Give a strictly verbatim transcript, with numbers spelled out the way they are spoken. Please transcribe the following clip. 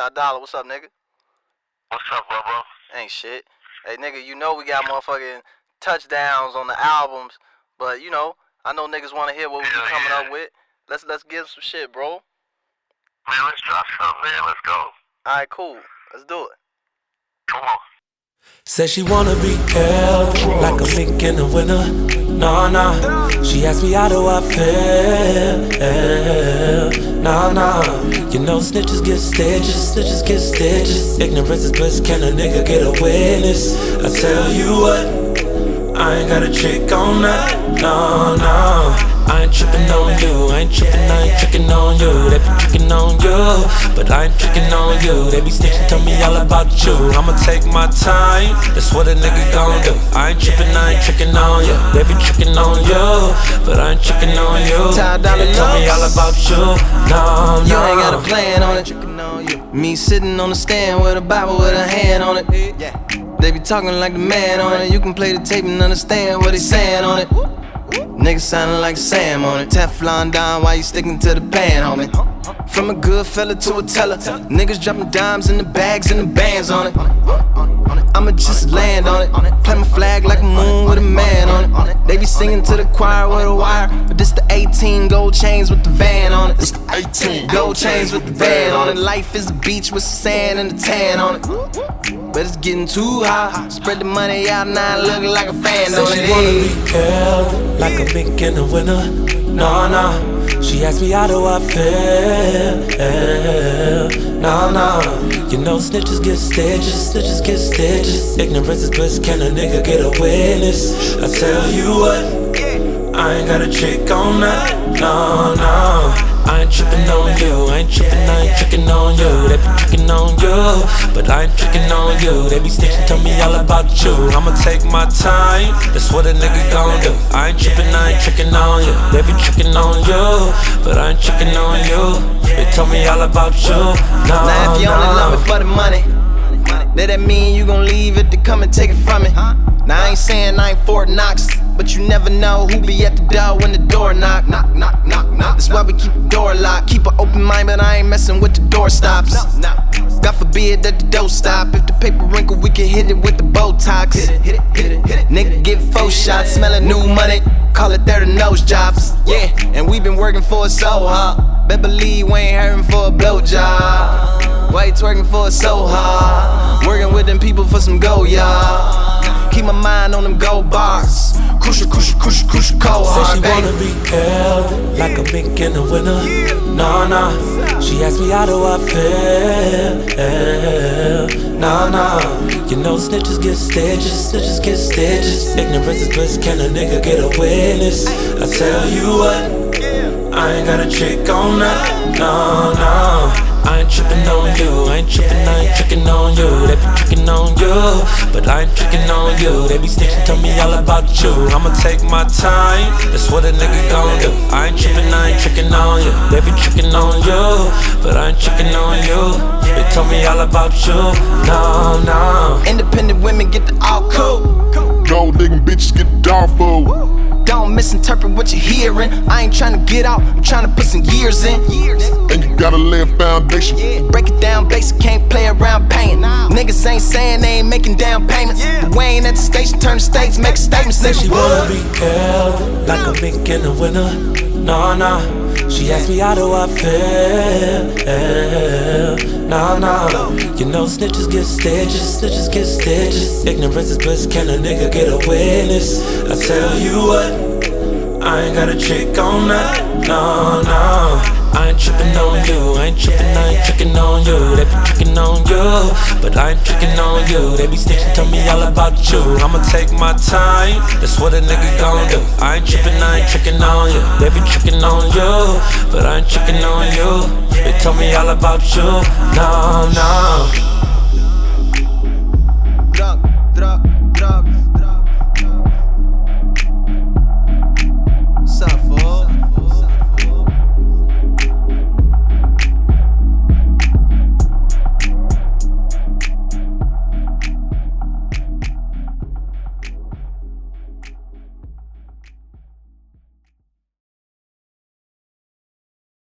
Ty Dolla, what's up, nigga? What's up, bro? Ain't shit. Hey, nigga, you know we got motherfucking touchdowns on the albums, but you know, I know niggas want to hear what we Hell be coming yeah. up with. Let's let's give some shit, bro. Man, let's drop something, man. Let's go. All right, cool. Let's do it. Come on. Said she wanna be held like a mink in the winter. Nah, nah. She asked me how do I feel. Nah, nah. You know snitches get stitches, snitches get stitches. Ignorance is bliss, can a nigga get a witness? I tell you what, I ain't got a trick on that. No, no. I ain't trippin' on you, I ain't trippin', I ain't trickin' on you. They be trickin' on you, but I ain't trickin' on you. They be snitchin', tell me all about you. I'ma take my time, that's what a nigga gon' do. I ain't trippin', I ain't trickin' on you. They be trickin' on you, but I ain't trickin' on you. Ty Dolla They tell me all about you. No, no. You ain't got a plan on it. Me sitting on the stand with a Bible with a hand on it. They be talking like the man on it. You can play the tape and understand what they saying on it. Niggas sounding like Sam on it. Teflon down while you sticking to the pan, homie. From a good fella to a teller. Niggas dropping dimes in the bags and the bands on it. I'ma just land on it. Plant my flag like a moon with a man on it. They be singing to the choir with a wire, but this the eighteen gold chains with the van on it. This the eighteen gold chains with the van on it. Life is a beach with some sand and a tan on it. But it's getting too high. Spread the money out now, looking like a fan on it. She wanna be held like a mink in the winter. Nah, nah. She asked me how do I feel. Nah, nah. You know snitches get stitches, snitches get stitches. Ignorance is bliss, can a nigga get a witness? I tell you what, I ain't got a trick on that. No, no. I ain't trippin' on you, I ain't trippin', I ain't trickin' on you. They be trickin' on you, but I ain't trickin' on you. They be snitchin', tell me all about you. I'ma take my time, that's what a nigga gon' do. I ain't trippin', I ain't trickin' on you. They be trickin' on you, but I ain't trickin' on you. They tell me all about you. No, now if you no. only love me for the money, then that mean you gon' leave it to come and take it from me. Now I ain't saying I ain't Fort Knox, but you never know who be at the door when the door knock. Knock, knock, knock, knock. That's why we keep the door locked. Keep an open mind, but I ain't messin' with the door stops. God forbid that the door stop. If the paper wrinkle, we can hit it with the Botox. Hit it, hit it, hit it, hit it. Nigga get four shots, smelling new money. Call it thirty nose jobs. Yeah, and we been working for it so hard. Bet believe we ain't hurting for a blowjob. Why you twerking for it so hard? Working with them people for some go, y'all. Keep my mind on them gold bars. Crucial, crucial, crucial, crucial, cold hard, Said she baby. wanna be held like a mink in the winter. Nah, nah. She asked me how do I feel. Nah, nah. You know snitches get stitches, snitches get stitches. Ignorance is bliss, can a nigga get a witness? I tell you what, I ain't got a trick on that. No, no. I ain't trippin' on you, I ain't trippin', I ain't trickin' on you. They be trickin' on you, but I ain't trickin' on you. They be snitchin', tell me all about you. I'ma take my time, that's what a nigga gon' do. I ain't trippin', I ain't trickin' on you. They be trickin' on you, but I ain't trickin' on you. They tell me all about you. No, no. Independent women get the all cool. Gold digging bitches get the dog food. Don't misinterpret what you're hearing. I ain't tryna get out, I'm tryna put some years in. And you gotta lay a foundation. Break it down basic, can't play around paying. Niggas ain't saying they ain't making down payments. But we ain't at the station, turn the states, make statements. Said Nigga, she what? wanna be held like a mink in the winter. Nah, nah. She asked me how do I feel. Nah, nah. You know snitches get stitches, snitches get stitches. Ignorance is bliss, can a nigga get a witness? I tell you what, I ain't got a trick on that. No, no. I ain't trippin' on you, I ain't trippin', I ain't trickin' on you. They be trickin' on you, but I ain't trickin' on you. They be snitchin', tell me all about you. I'ma take my time, that's what a nigga gon' do. I ain't trippin', I ain't trickin' on you. They be trickin' on you, but I ain't trickin' on you. They tell me all about you. No, no.